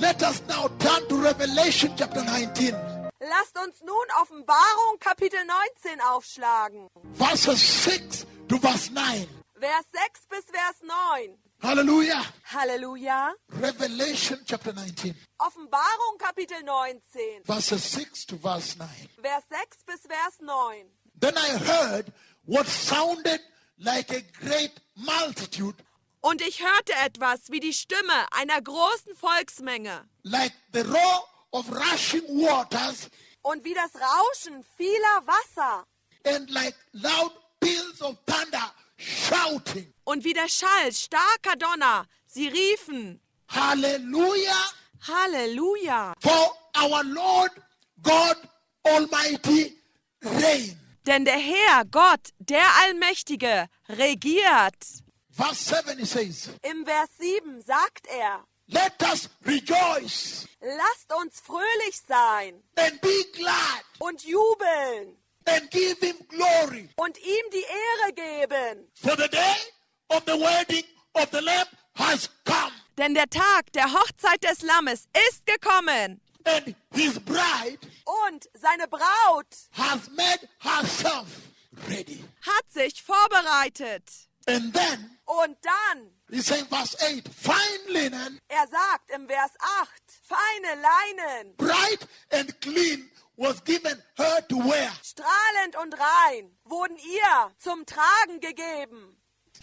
Let us now turn to Revelation chapter 19. Lasst uns nun Offenbarung Kapitel 19 aufschlagen. Verses 6 to verse 9. Vers 6 bis Vers 9. Hallelujah. Halleluja. Revelation chapter 19. Offenbarung Kapitel 19. Verses 6 to verse 9. Vers 6 bis Vers 9. Then I heard what sounded like a great multitude, Und ich hörte etwas wie die Stimme einer großen Volksmenge like the roar of rushing waters, und wie das Rauschen vieler Wasser and like loud peals of thunder, shouting, und wie der Schall starker Donner. Sie riefen, Hallelujah, Halleluja, for our Lord God Almighty reign. denn der Herr, Gott, der Allmächtige, regiert. Verse 7 it says, Im Vers 7 sagt er, let us rejoice lasst uns fröhlich sein and be glad und jubeln and give him glory. und ihm die Ehre geben. For the day of the wedding of the Lamb has come, Denn der Tag der Hochzeit des Lammes ist gekommen and his bride und seine Braut has made herself ready. hat sich vorbereitet. And then Und dann, he says in verse 8, fine linen, er sagt im Vers 8, feine Leinen, bright and clean, was given her to wear. strahlend und rein, wurden ihr zum Tragen gegeben.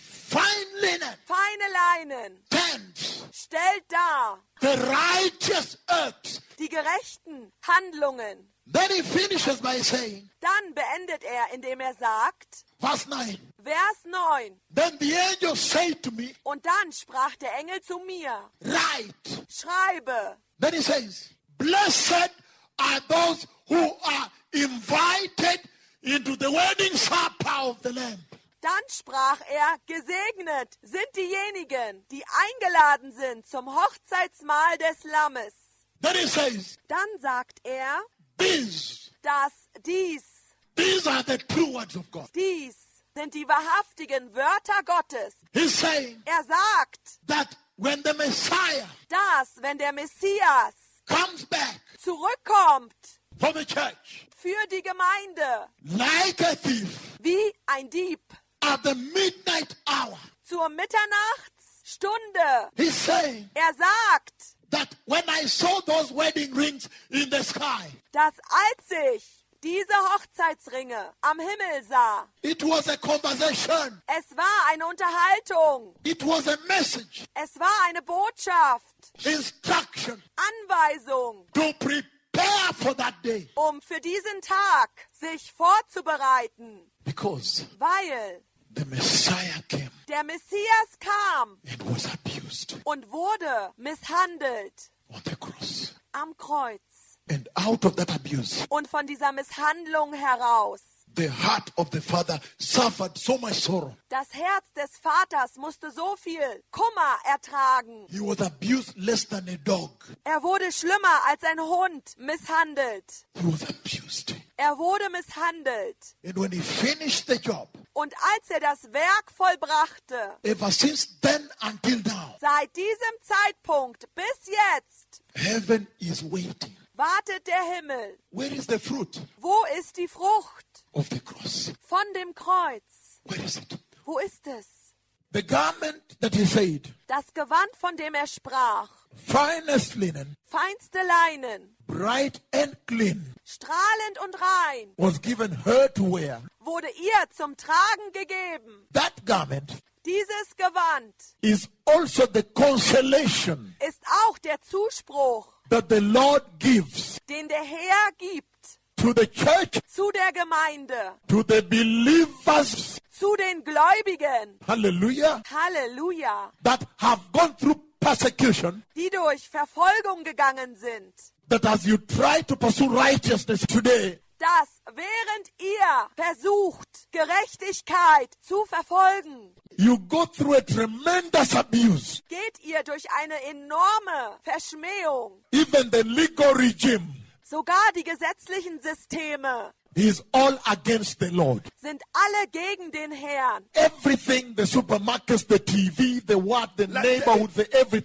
Fine linen, Feine Leinen, tents, stellt dar the righteous acts. die gerechten Handlungen. Then he finishes by saying, Dann beendet er, indem er sagt, verse 9, Vers 9, then the angel said to me, und dann sprach der Engel zu mir, write. schreibe. Then he says, blessed are those who are invited into the wedding supper of the Lamb. Dann sprach er, gesegnet sind diejenigen, die eingeladen sind zum Hochzeitsmahl des Lammes. Then he says, Dann sagt er, these dies are the true words of God. sind die wahrhaftigen Wörter Gottes. He's saying Er sagt, that when the Messiah dass, wenn der Messias comes back zurückkommt for the church, für die Gemeinde, like a thief wie ein Dieb, at the midnight hour, zur Mitternachtsstunde. he's saying Er sagt, that when I saw those wedding rings in the sky, dass als ich diese Hochzeitsringe am Himmel sah, it was a conversation. es war eine Unterhaltung, It was a message, es war eine Botschaft, instruction Anweisung, to prepare for that day. für diesen Tag sich vorzubereiten, Because weil the Messiah came der Messias kam and was abused und wurde misshandelt on the cross. am Kreuz. And out of that abuse, Und von dieser Misshandlung heraus, the heart of the Father suffered so much sorrow. das Herz des Vaters musste so viel Kummer ertragen. He was abused less than a dog. Er wurde schlimmer als ein Hund misshandelt. He was abused. Er wurde misshandelt. And when he finished the job, Und als er das Werk vollbrachte, ever since then until now, seit diesem Zeitpunkt bis jetzt, heaven is waiting. wartet der Himmel. Where is the fruit Wo ist die Frucht of the cross? von dem Kreuz? Where is it? Wo ist es? The garment that he said, Das Gewand, von dem er sprach, finest linen, feinste Leinen, bright and clean, strahlend und rein, was given her to wear. wurde ihr zum Tragen gegeben. That garment Dieses Gewand is also the consolation ist auch der Zuspruch, that the Lord gives den der Herr gibt to the church, zu der Gemeinde, to the believers, zu den Gläubigen, hallelujah, Halleluja, that have gone through persecution, die durch Verfolgung gegangen sind, that as you try to pursue righteousness today, dass während ihr versucht, Gerechtigkeit zu verfolgen, you go through a tremendous abuse. geht ihr durch eine enorme Verschmähung. Even the legal regime Sogar die gesetzlichen Systeme is all against the Lord. sind alle gegen den Herrn. Everything, the supermarkets, the TV, the what, the neighborhood, the everything.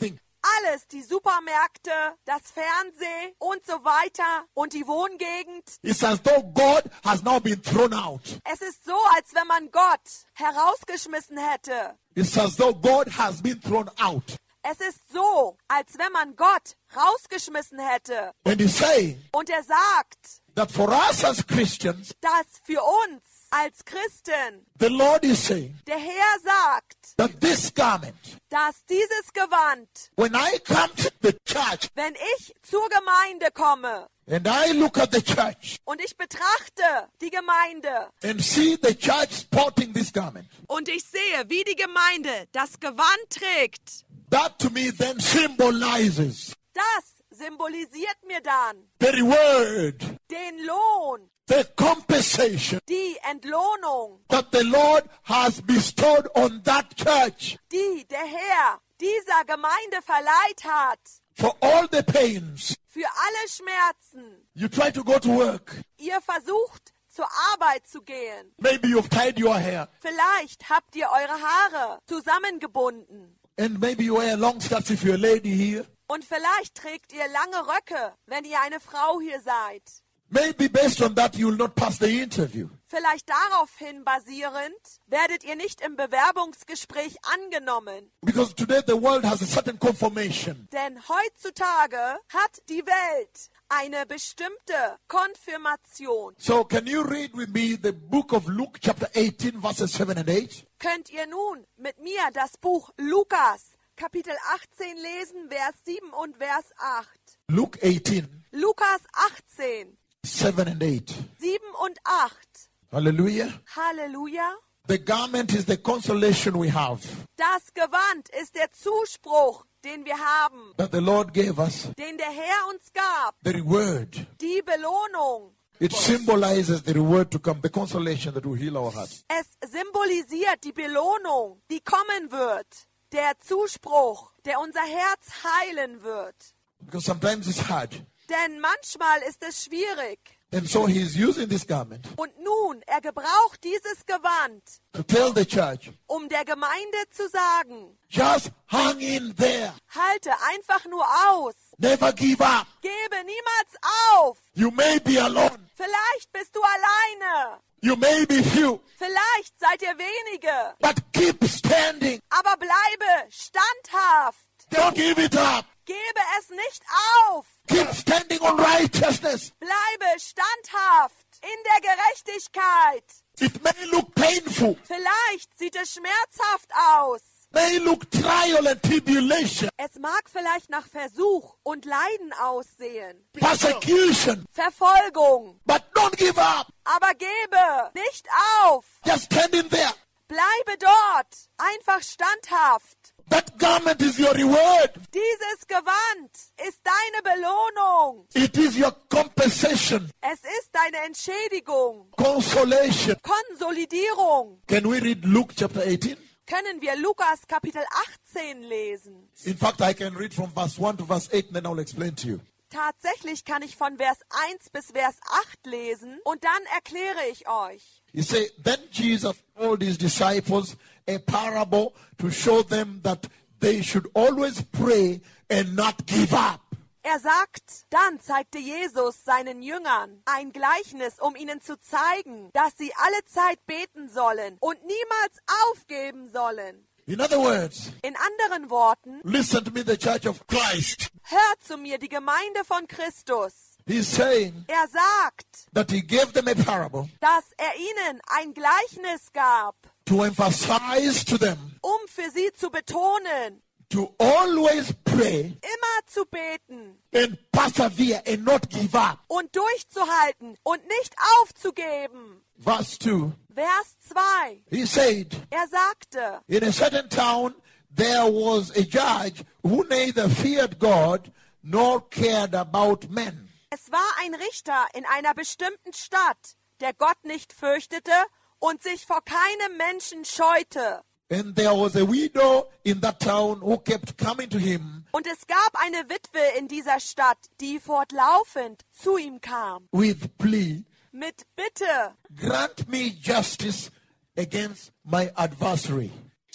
alles, die Supermärkte, das Fernsehen und so weiter und die Wohngegend. It's as though God has now been thrown out. Es ist so, als wenn man Gott herausgeschmissen hätte. It's as though God has been thrown out. Es ist so, als wenn man Gott rausgeschmissen hätte. And he's saying Und er sagt, that for us as Christians, dass für uns als Christen, the Lord is saying der Herr sagt, that this garment, dass dieses Gewand, when I come to the church wenn ich zur Gemeinde komme and I look at the church und ich betrachte die Gemeinde and see the church sporting this garment, und ich sehe, wie die Gemeinde das Gewand trägt, that to me then symbolizes das symbolisiert mir dann the reward, den Lohn, the compensation die Entlohnung, that the Lord has bestowed on that church die der Herr dieser Gemeinde verleiht hat, for all the pains. für alle Schmerzen. You try to go to work. Ihr versucht, zur Arbeit zu gehen. Maybe you've tied your hair. Vielleicht habt ihr eure Haare zusammengebunden. And maybe you wear long skirts if you're a lady here. Und vielleicht trägt ihr lange Röcke, wenn ihr eine Frau hier seid. Maybe based on that you will not pass the interview. Vielleicht daraufhin basierend werdet ihr nicht im Bewerbungsgespräch angenommen. Because today the world has a certain conformation. Denn heutzutage hat die Welt eine bestimmte Konfirmation. So can you read with me the book of Luke chapter 18 verses 7 and 8? Könnt ihr nun mit mir das Buch Lukas, Kapitel 18 lesen, Vers 7 und Vers 8. Luke 18, Lukas 18, 7 and 8. 7 und 8. Hallelujah. Halleluja. The garment is the consolation we have Das Gewand ist der Zuspruch, den wir haben, that the Lord gave us. den der Herr uns gab. The reward. Die Belohnung. It symbolizes the reward to come, the consolation that will heal our hearts. Es symbolisiert die Belohnung, die kommen wird. Der Zuspruch, der unser Herz heilen wird. Because sometimes it's hard. Denn manchmal ist es schwierig. And so he's using this garment Und nun, er gebraucht dieses Gewand, to tell the church, um der Gemeinde zu sagen, just hang in there. halte einfach nur aus. Never give up. Gebe niemals auf. You may be alone. Vielleicht bist du alleine. You may be few. Vielleicht seid ihr wenige. But keep standing. Aber bleibe standhaft. Don't give it up. Gebe es nicht auf. Keep standing on righteousness. Bleibe standhaft in der Gerechtigkeit. It may look painful. Vielleicht sieht es schmerzhaft aus. May look trial and tribulation. Es mag vielleicht nach Versuch und Leiden aussehen. Persecution. Verfolgung. But don't give up. Aber gebe nicht auf. Just stand in there. Bleibe dort. Einfach standhaft. That garment is your reward. Dieses Gewand ist deine Belohnung. It is your compensation. Es ist deine Entschädigung. Consolation. Konsolidierung. Can we read Luke chapter 18? Können wir Lukas Kapitel 18 lesen? In fact, I can read from verse 1 to verse 8 and then I'll explain to you. Tatsächlich kann ich von Vers 1 bis Vers 8 lesen und dann erkläre ich euch. He said, then Jesus told his disciples a parable to show them that they should always pray and not give up. Er sagt, dann zeigte Jesus seinen Jüngern ein Gleichnis, um ihnen zu zeigen, dass sie alle Zeit beten sollen und niemals aufgeben sollen. In other words, In anderen Worten, listen to me, the church of Christ. hört zu mir, die Gemeinde von Christus. He's saying Er sagt, that he gave them a parable dass er ihnen ein Gleichnis gab, to emphasize to them um für sie zu betonen, to always pray immer zu beten and persevere and not give up. und durchzuhalten und nicht aufzugeben. Verse 2, Vers 2. he said, Er sagte, in a certain town there was a judge who neither feared God nor cared about men. es war ein Richter in einer bestimmten Stadt, der Gott nicht fürchtete und sich vor keinem Menschen scheute. And there was a widow in that town who kept coming to him Und es gab eine Witwe in dieser Stadt, die fortlaufend zu ihm kam, with plea, mit Bitte, grant me justice against my adversary.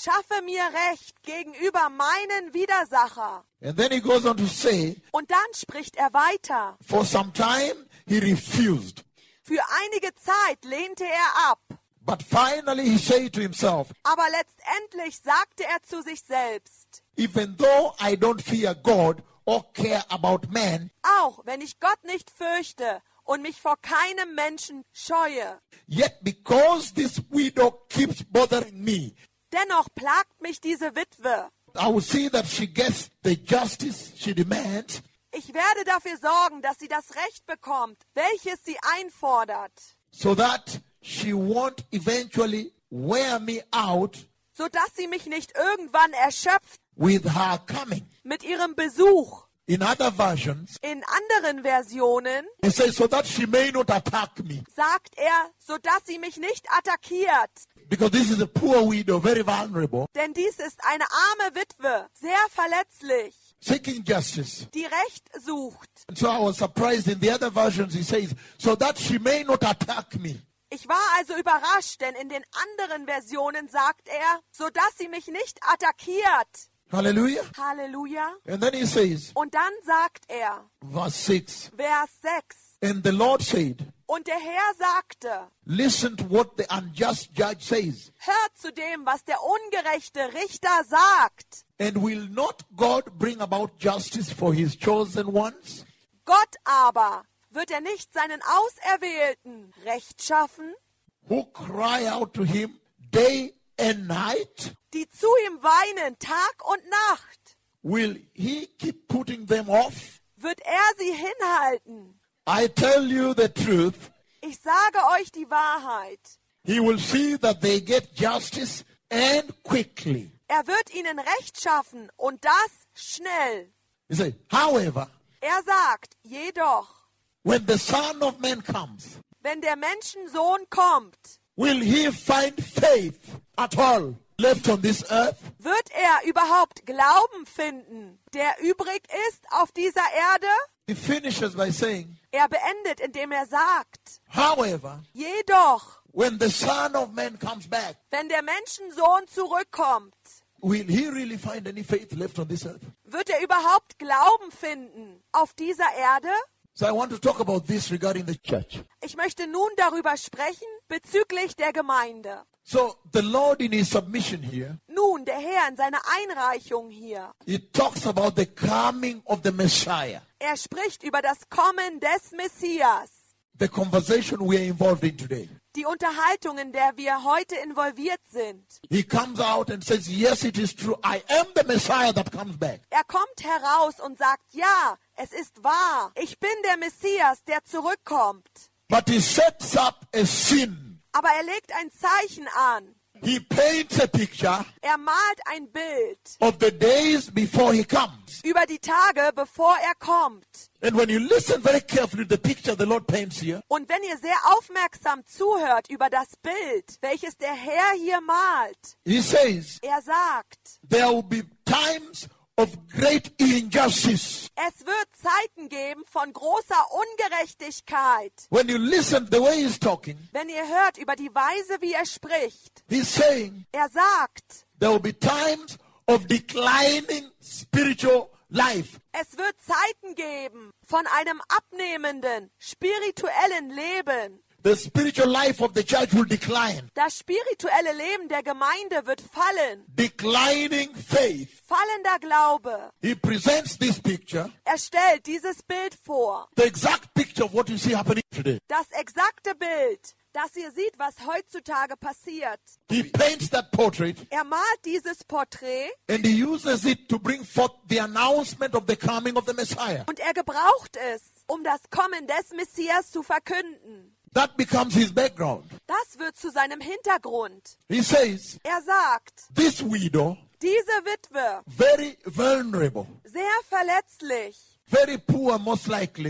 schaffe mir Recht gegenüber meinen Widersacher. And then he goes on to say, Und dann spricht er weiter. for some time he refused. Für einige Zeit lehnte er ab. But finally he said to himself, Aber letztendlich sagte er zu sich selbst, even though I don't fear God or care about man, auch wenn ich Gott nicht fürchte und mich vor keinem Menschen scheue, yet because this widow keeps bothering me, dennoch plagt mich diese Witwe. I will see that she gets the justice she demands, Ich werde dafür sorgen, dass sie das Recht bekommt, welches sie einfordert, so that she won't eventually wear me out sodass sie mich nicht irgendwann erschöpft with her coming. mit ihrem Besuch. In other versions, In anderen Versionen it says, so that she may not attack me. sagt er, sodass sie mich nicht attackiert. Because this is a poor widow, very vulnerable, Denn dies ist eine arme Witwe, sehr verletzlich, seeking justice. die Recht sucht. And so I was surprised in the other versions, he says, so that she may not attack me. Ich war also überrascht, denn in den anderen Versionen sagt er, sodass sie mich nicht attackiert. Hallelujah. Halleluja. And then he says, Und dann sagt er, verse 6, Vers 6, and the Lord said, und der Herr sagte, listen to what the unjust judge says. hört zu dem, was der ungerechte Richter sagt. And will not God bring about justice for his chosen ones? Gott aber, wird er nicht seinen Auserwählten Recht schaffen, Who cry out to him day and night? die zu ihm weinen Tag und Nacht? Will he keep putting them off? Wird er sie hinhalten? I tell you the truth, Ich sage euch die Wahrheit. he will see that they get justice and quickly. Er wird ihnen Recht schaffen und das schnell. He said, however, Er sagt, jedoch, when the Son of Man comes, wenn der Menschensohn kommt, will he find faith at all left on this earth? wird er überhaupt Glauben finden, der übrig ist auf dieser Erde? He finishes by saying, Er beendet, indem er sagt, however, jedoch, when the Son of Man comes back, wenn der Menschensohn zurückkommt, will he really find any faith left on this earth? wird er überhaupt Glauben finden auf dieser Erde? So I want to talk about this regarding the church. Ich möchte nun darüber sprechen bezüglich der Gemeinde. So the Lord in his submission here, Nun, der Herr in seiner Einreichung hier, he talks about the coming of the Messiah. er spricht über das Kommen des Messias. The conversation we are involved in today. Die Unterhaltung, in der wir heute involviert sind. He comes out and says, yes, it is true. I am the Messiah that comes back. Er kommt heraus und sagt, ja, es ist wahr. Ich bin der Messias, der zurückkommt. But he sets up a scene. Aber er legt ein Zeichen an. He paints a picture Er malt ein Bild of the days before he comes. über die Tage, bevor er kommt. And when you listen very carefully to the picture the Lord paints here, Und wenn ihr sehr aufmerksam zuhört über das Bild, welches der Herr hier malt, he says, er sagt, there will be times of great injustice. es wird Zeiten geben von großer Ungerechtigkeit. When you listen the way he's talking, Wenn ihr hört über die Weise, wie er spricht, he's saying er sagt, there will be times of declining spiritual life. es wird Zeiten geben von einem abnehmenden, spirituellen Leben. The spiritual life of the church will decline. Das spirituelle Leben der Gemeinde wird fallen. Declining faith. Fallender Glaube. He presents this picture, Er stellt dieses Bild vor. the exact picture of what you see happening today. Das exakte Bild, das ihr seht, was heutzutage passiert. He paints that portrait Er malt dieses Porträt and he uses it to bring forth the announcement of the coming of the Messiah. und er gebraucht es, um das Kommen des Messias zu verkünden. That becomes his background. Das wird zu seinem Hintergrund. He says, Er sagt, this widow, diese Witwe, very vulnerable, sehr verletzlich, very poor most likely,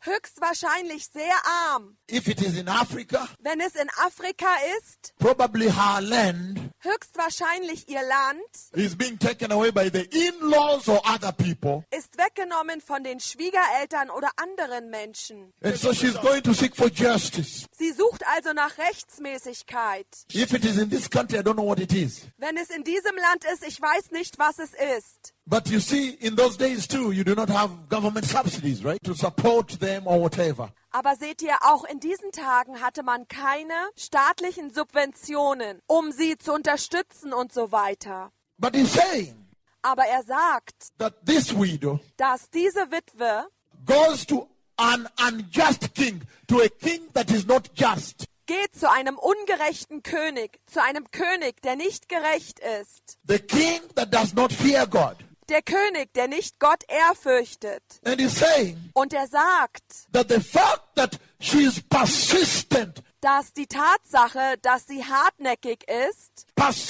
höchstwahrscheinlich sehr arm. If it is in Africa, Wenn es in Afrika ist, probably her land höchstwahrscheinlich ihr Land is being taken away by the in-laws or other people. ist weggenommen von den Schwiegereltern oder anderen Menschen. And so she's going to seek for justice. Sie sucht also nach Rechtmäßigkeit. If it is in this country, I don't know what it is. Wenn es in diesem Land ist, ich weiß nicht, was es ist. But you see, in those days too, you do not have government subsidies, right? To support them or whatever. Aber seht ihr, auch in diesen Tagen hatte man keine staatlichen Subventionen, um sie zu unterstützen und so weiter. But he's saying Aber er sagt, that this widow dass diese Witwe goes to an unjust king, to a king that is not just. geht zu einem ungerechten König, zu einem König, der nicht gerecht ist. The king that does not fear God. Der König, der nicht Gott ehrfürchtet. And he's saying Und er sagt, that the fact that she is persistent, dass die Tatsache, dass sie hartnäckig ist,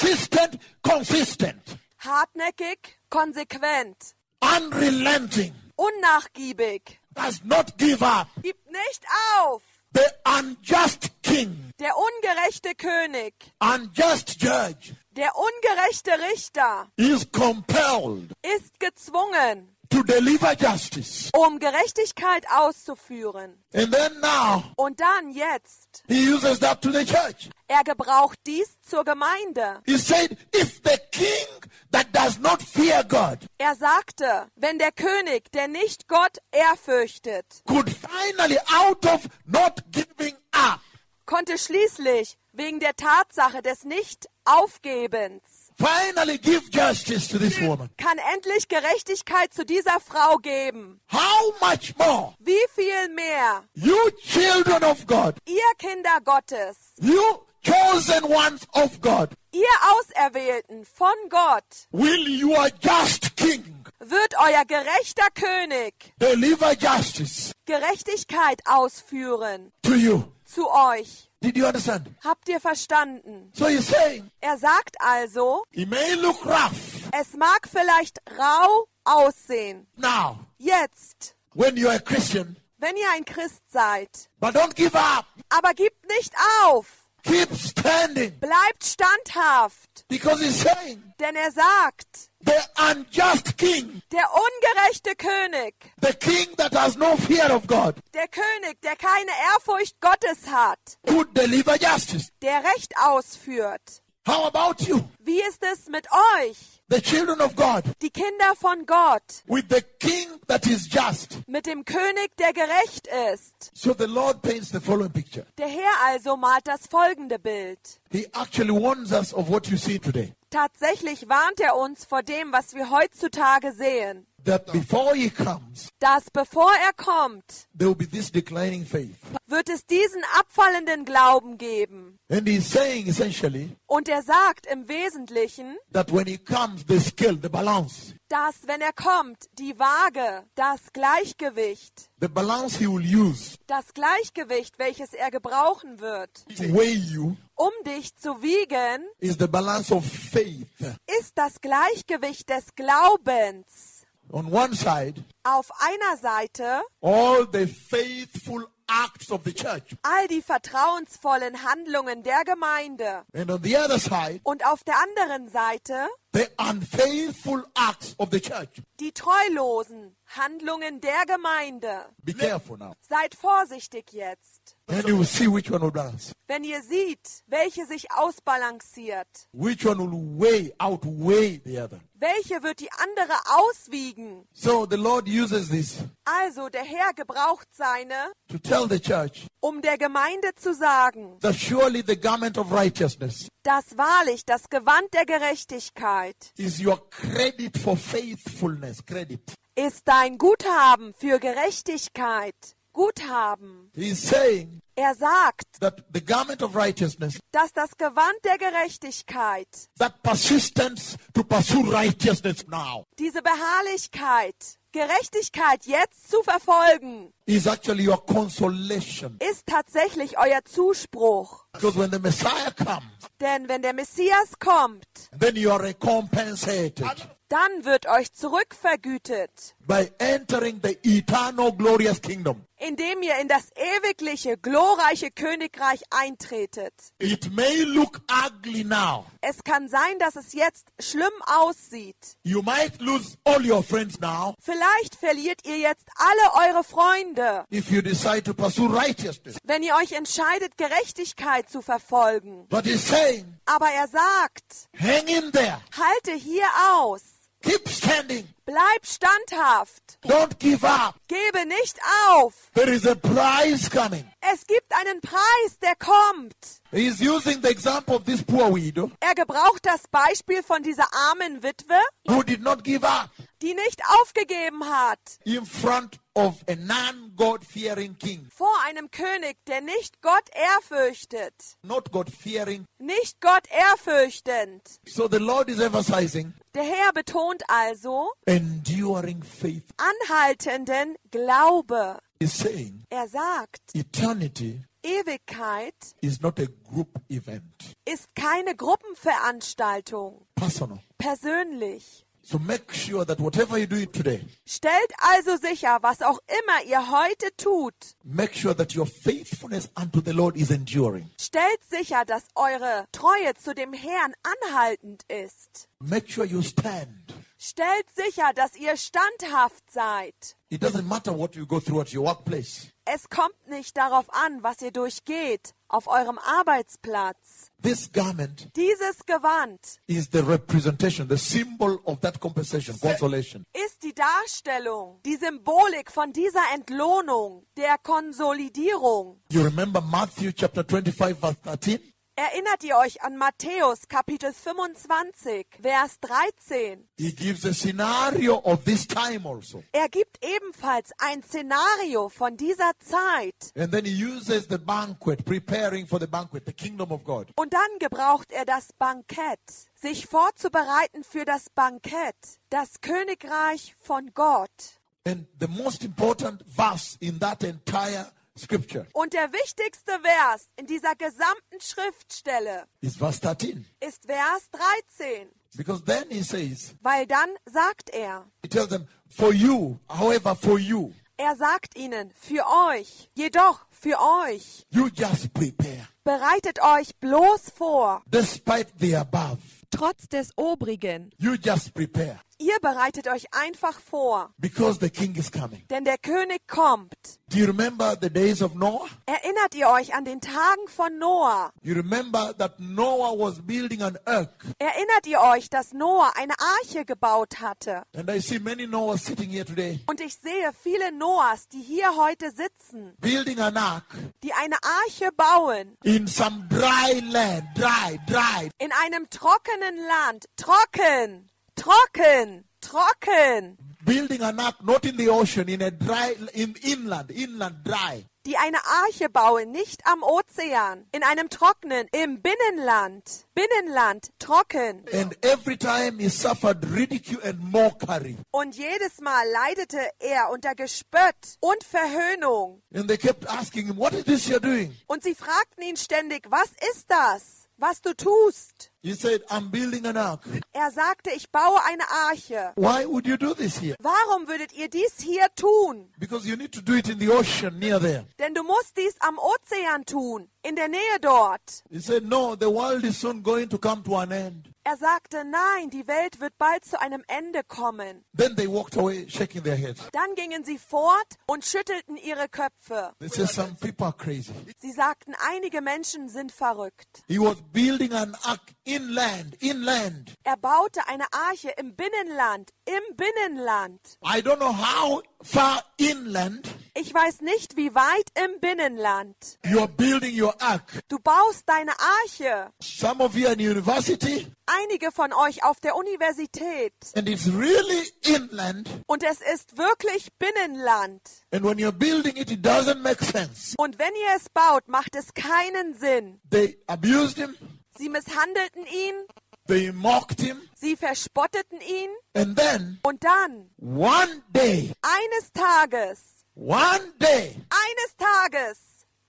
consistent, hartnäckig, konsequent, unrelenting, unnachgiebig, does not give up. gibt nicht auf. The unjust king, Der ungerechte König, unjust judge, der ungerechte Richter is compelled ist gezwungen, to deliver justice. um Gerechtigkeit auszuführen. And then now, Und dann jetzt, he uses that to the church. er gebraucht dies zur Gemeinde. He said, if the king that does not fear God Er sagte, wenn der König, der nicht Gott ehrfürchtet, could finally, out of not giving up, konnte schließlich wegen der Tatsache des Nicht-Aufgebens, finally give justice to this woman, kann endlich Gerechtigkeit zu dieser Frau geben. how much more Wie viel mehr, you children of God, ihr Kinder Gottes, you chosen ones of God, ihr Auserwählten von Gott, will your just king wird euer gerechter König deliver justice Gerechtigkeit ausführen to you. zu euch. Did you understand? Habt ihr verstanden? So he's saying, Er sagt also, it may look rough es mag vielleicht rau aussehen. now Jetzt, when you're a Christian, wenn ihr ein Christ seid. but don't give up. Aber gebt nicht auf. Keep standing. Bleibt standhaft. Because he's saying, Denn er sagt, the unjust king, der ungerechte König, the king that has no fear of God, der König, der keine Ehrfurcht Gottes hat, could deliver justice. der Recht ausführt. How about you, Wie ist es mit euch, the children of God, die Kinder von Gott, with the king that is just? mit dem König, der gerecht ist? So the Lord paints the following picture. Der Herr also malt das folgende Bild. He actually warns us of what you see today. Tatsächlich warnt er uns vor dem, was wir heutzutage sehen. That before he comes, Dass bevor er kommt, there will be this declining faith. wird es diesen abfallenden Glauben geben. And he's saying essentially Und er sagt im Wesentlichen, that when he comes, the scale, the balance, dass wenn er kommt, die Waage, das Gleichgewicht, the balance he will use das Gleichgewicht, welches er gebrauchen wird, to weigh you um dich zu wiegen, is the balance of faith. ist das Gleichgewicht des Glaubens. On one side, Auf einer Seite all the faithful acts of the church. all die vertrauensvollen Handlungen der Gemeinde And on the other side, und auf der anderen Seite the unfaithful acts of the church. die treulosen Handlungen der Gemeinde. Be careful now. Seid vorsichtig jetzt, And you will see which one will balance. wenn ihr seht, welche sich ausbalanciert. Which one will outweigh the other. Welche wird die andere auswiegen? So the Lord uses this Also der Herr gebraucht seine, to tell the church um der Gemeinde zu sagen, that surely the garment of righteousness dass wahrlich das Gewand der Gerechtigkeit is your credit for faithfulness. Credit. ist dein Guthaben für Gerechtigkeit. Guthaben. He's saying Er sagt, that the garment of righteousness, dass das Gewand der Gerechtigkeit, that persistence to pursue righteousness now, diese Beharrlichkeit, Gerechtigkeit jetzt zu verfolgen, is actually your consolation. ist tatsächlich euer Zuspruch. Because when the Messiah comes, Denn wenn der Messias kommt, then you are recompensated. dann wird euch zurückvergütet. by entering the eternal glorious kingdom. indem ihr in das ewigliche, glorreiche Königreich eintretet. It may look ugly now. Es kann sein, dass es jetzt schlimm aussieht. You might lose all your friends now Vielleicht verliert ihr jetzt alle eure Freunde, if you decide to pursue righteousness. wenn ihr euch entscheidet, Gerechtigkeit zu verfolgen. But he's saying, Aber er sagt, hang in there. halte hier aus. Keep standing. Bleib standhaft. Don't give up. Gebe nicht auf. There is a prize coming. Es gibt einen Preis, der kommt. He's using the example of this poor widow Er gebraucht das Beispiel von dieser armen Witwe, who did not give up die nicht aufgegeben hat in front of a non-God-fearing king. vor einem König, der nicht Gott ehrfürchtet. Not God-fearing. Nicht Gott ehrfürchtend. So the Lord is emphasizing Der Herr betont also enduring faith. anhaltenden Glaube. He's saying Er sagt, eternity Ewigkeit is not a group event. ist keine Gruppenveranstaltung. Personal. Persönlich. So make sure that whatever you do today, Stellt also sicher, was auch immer ihr heute tut. make sure that your faithfulness unto the Lord is enduring. Stellt sicher, dass eure Treue zu dem Herrn anhaltend ist. Make sure you stand. Stellt sicher, dass ihr standhaft seid. It doesn't matter what you go through at your workplace. Es kommt nicht darauf an, was ihr durchgeht auf eurem Arbeitsplatz. This garment Dieses Gewand is the representation, the symbol of that compensation, consolation. ist die Darstellung, die Symbolik von dieser Entlohnung, der Konsolidierung. You remember Matthew chapter 25, verse 13? Erinnert ihr euch an Matthäus Kapitel 25, Vers 13? He gives a scenario of this time also. Er gibt ebenfalls ein Szenario von dieser Zeit. And then he uses the banquet, preparing for the banquet, the kingdom of God. Und dann gebraucht er das Bankett, sich vorzubereiten für das Bankett, das Königreich von Gott. And the most important verse in that entire scripture Und der wichtigste Vers in dieser gesamten Schriftstelle is verse 13. ist Vers 13. Because then he says, Weil dann sagt er, he tells them, for you, however, for you, er sagt ihnen, für euch, jedoch für euch, you just prepare. bereitet euch bloß vor, Despite the above, trotz des Obrigen. you just prepare. Ihr bereitet euch einfach vor, Because the king is coming. denn der König kommt. Do you remember the days of Noah? Erinnert ihr euch an den Tagen von Noah? You remember that Noah was building an ark. Erinnert ihr euch, dass Noah eine Arche gebaut hatte? And I see many Noahs sitting here today, Und ich sehe viele Noahs, die hier heute sitzen, building an ark die eine Arche bauen, in some dry land, dry. in einem trockenen Land, trocken, trocken, trocken, Building an ark not in the ocean, in a inland dry. die eine Arche bauen, nicht am Ozean, in einem trockenen, im Binnenland, trocken. And every time he suffered ridicule and mockery. Und jedes Mal leidete er unter Gespött und Verhöhnung. And they kept asking him, what is this you're doing? Und sie fragten ihn ständig, was ist das, was du tust? He said, I'm building an ark. Er sagte, ich baue eine Arche. Why would you do this here? Warum würdet ihr dies hier tun? Because you need to do it in the ocean near there. Denn du musst dies am Ozean tun, in der Nähe dort. He said, no, the world is soon going to come to an end. Er sagte, nein, die Welt wird bald zu einem Ende kommen. Then they walked away, shaking their heads. Dann gingen sie fort und schüttelten ihre Köpfe. They said, some people are crazy. Sie sagten, einige Menschen sind verrückt. He was building an ark inland. Er baute eine Arche im Binnenland. I don't know how far inland Ich weiß nicht, wie weit im Binnenland. you are building your ark. Du baust deine Arche. Some of you are in university, Einige von euch auf der Universität. and it's really inland. Und es ist wirklich Binnenland. And when you're building it, it doesn't make sense. Und wenn ihr es baut, macht es keinen Sinn. They abused him. Sie misshandelten ihn, They mocked him. sie verspotteten ihn. And then, Und dann, one day, eines Tages,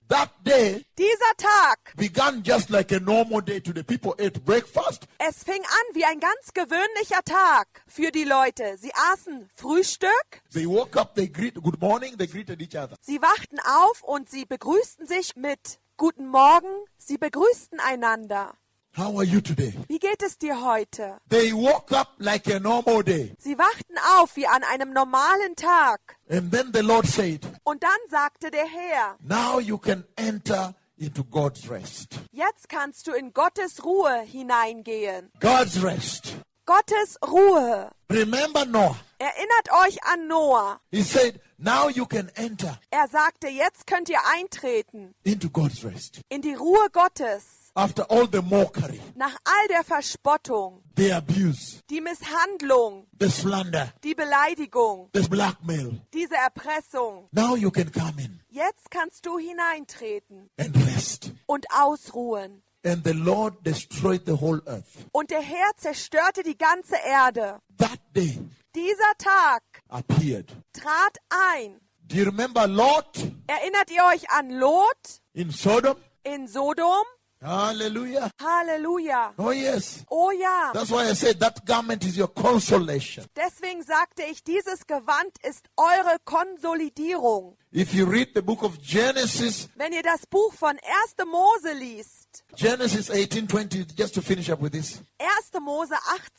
That day Dieser Tag, began just like a normal day to the people. Ate breakfast. es fing an wie ein ganz gewöhnlicher Tag für die Leute. Sie aßen Frühstück, They woke up, they good morning, they greeted each other. sie wachten auf und sie begrüßten sich mit Guten Morgen, sie begrüßten einander. How are you today? Wie geht es dir heute? They woke up like a normal day. Sie wachten auf wie an einem normalen Tag. And then the Lord said, Und dann sagte der Herr, now you can enter into God's rest. jetzt kannst du in Gottes Ruhe hineingehen. God's rest. Gottes Ruhe. Remember Noah. Erinnert euch an Noah. He said, now you can enter Er sagte, jetzt könnt ihr eintreten into God's rest. in die Ruhe Gottes. After all the mockery, Nach all der Verspottung, the abuse, die Misshandlung, the slander, die Beleidigung, the blackmail, diese Erpressung. now you can come in Jetzt kannst du hineintreten and rest. und ausruhen. And the Lord destroyed the whole earth. Und der Herr zerstörte die ganze Erde. That day Dieser Tag appeared. trat ein. Do you remember Lot Erinnert ihr euch an Lot in Sodom? in Sodom? Hallelujah. Halleluja. Oh, yes. Oh ja. That's why I said that garment is your consolation. Deswegen sagte ich, dieses Gewand ist eure Konsolidierung. If you read the book of Genesis, Wenn ihr das Buch von 1. Mose liest, Genesis 18:20, just to finish up with this. 1. Mose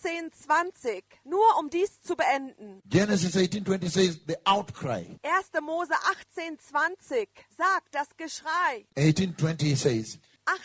18,20, nur um dies zu beenden. Genesis 18:20 says the outcry. 1. Mose 18,20 sagt das Geschrei. 18:20 says,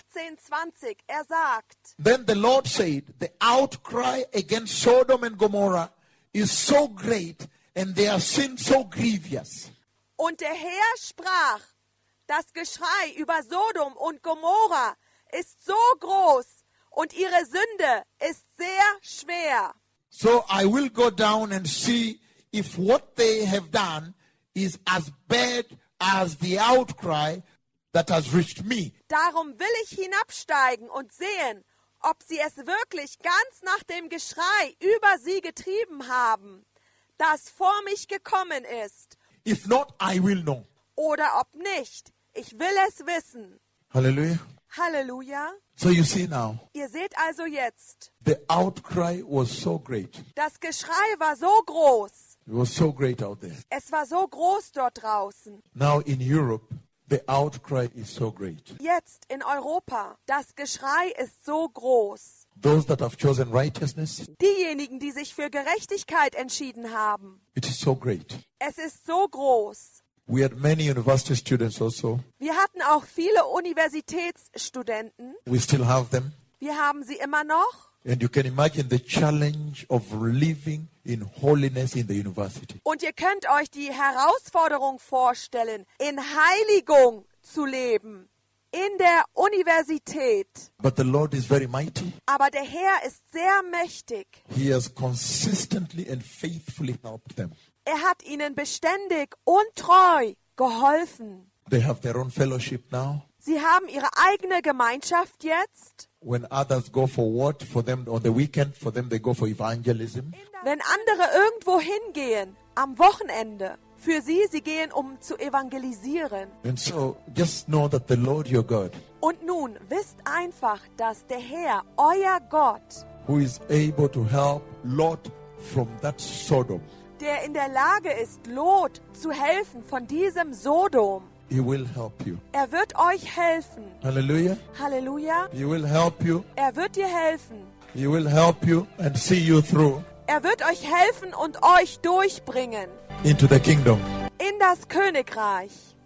18,20, er sagt, then the Lord said, the outcry against Sodom and Gomorrah is so great and their sin so grievous. und der Herr sprach, das Geschrei über Sodom und Gomorra ist so groß und ihre Sünde ist sehr schwer. So I will go down and see if what they have done is as bad as the outcry that has reached me. Darum will ich hinabsteigen und sehen, ob sie es wirklich ganz nach dem Geschrei über sie getrieben haben, das vor mich gekommen ist. If not, I will know. Oder ob nicht. Ich will es wissen. Hallelujah. Halleluja. So you see now, Ihr seht also jetzt, the outcry was so great. das Geschrei war so groß. It was so great out there. Es war so groß dort draußen. Now in Europe, the outcry is so great. Jetzt in Europa, das Geschrei ist so groß. Those that have chosen righteousness, Diejenigen, die sich für Gerechtigkeit entschieden haben, it is so great. es ist so groß. We had many university students also. Wir hatten auch viele Universitätsstudenten. We still have them. Wir haben sie immer noch. And you can imagine the challenge of living in holiness in the university. Und ihr könnt euch die Herausforderung vorstellen, in Heiligung zu leben. In der Universität. But the Lord is very mighty. Aber der Herr ist sehr mächtig. He has consistently and faithfully helped them. Er hat ihnen beständig und treu geholfen. They have their own fellowship now. Sie haben ihre eigene Gemeinschaft jetzt. When others go for what? For them on the weekend, for them they go for evangelism. Wenn andere irgendwo hingehen, am Wochenende, für sie gehen, um zu evangelisieren. And so just know that the Lord your God, Und nun wisst einfach, dass der Herr, euer Gott, who is able to help Lot from that Sodom, der in der Lage ist, Lot zu helfen von diesem Sodom, He will help you. er wird euch helfen. Hallelujah. Halleluja. He will help you. Er wird dir helfen. He will help you and see you through Er wird euch helfen und euch durchbringen into the kingdom. in das Königreich.